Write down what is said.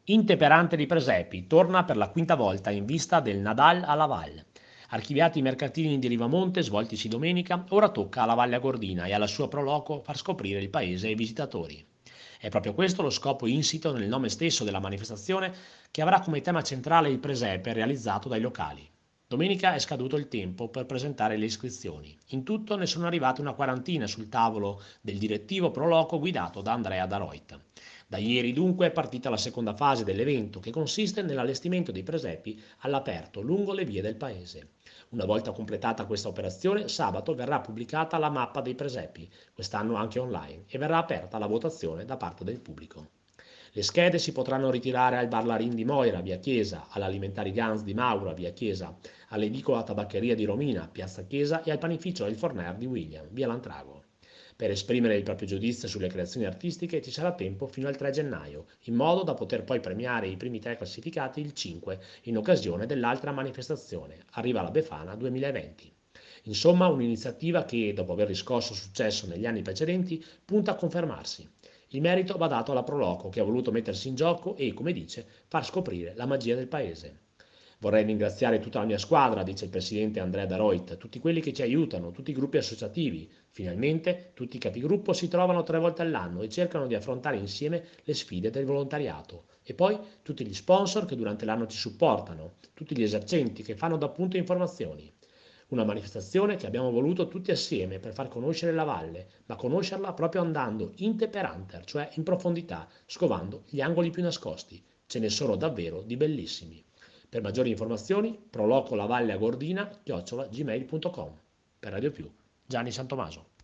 Intemperante di Presepi torna per la quinta volta in vista del Nadal alla Val. Archiviati i mercatini di Rivamonte svoltisi domenica, ora tocca alla Valle Agordina e alla sua proloco far scoprire il paese ai visitatori. È proprio questo lo scopo insito nel nome stesso della manifestazione, che avrà come tema centrale il presepe realizzato dai locali. Domenica è scaduto il tempo per presentare le iscrizioni. In tutto ne sono arrivate una quarantina sul tavolo del direttivo proloco guidato da Andrea Daroit. Da ieri dunque è partita la seconda fase dell'evento, che consiste nell'allestimento dei presepi all'aperto lungo le vie del paese. Una volta completata questa operazione, sabato verrà pubblicata la mappa dei presepi, quest'anno anche online, e verrà aperta la votazione da parte del pubblico. Le schede si potranno ritirare al Bar Larin di Moira, via Chiesa, all'Alimentari Gans di Maura, via Chiesa, all'edicola Tabaccheria di Romina, piazza Chiesa, e al panificio Il Forner di William, via Lantrago. Per esprimere il proprio giudizio sulle creazioni artistiche ci sarà tempo fino al 3 gennaio, in modo da poter poi premiare i primi tre classificati il 5, in occasione dell'altra manifestazione, Arriva la Befana 2020. Insomma, un'iniziativa che, dopo aver riscosso successo negli anni precedenti, punta a confermarsi. Il merito va dato alla Proloco, che ha voluto mettersi in gioco e, come dice, far scoprire la magia del paese. Vorrei ringraziare tutta la mia squadra, dice il presidente Andrea Daroit, tutti quelli che ci aiutano, tutti i gruppi associativi. Finalmente tutti i capigruppo si trovano 3 volte all'anno e cercano di affrontare insieme le sfide del volontariato. E poi tutti gli sponsor che durante l'anno ci supportano, tutti gli esercenti che fanno d'appunto informazioni. Una manifestazione che abbiamo voluto tutti assieme per far conoscere la valle, ma conoscerla proprio andando inte per hunter, cioè in profondità, scovando gli angoli più nascosti. Ce ne sono davvero di bellissimi. Per maggiori informazioni, prolocolavalle a gordina@gmail.com. Per Radio Più, Gianni Santomaso.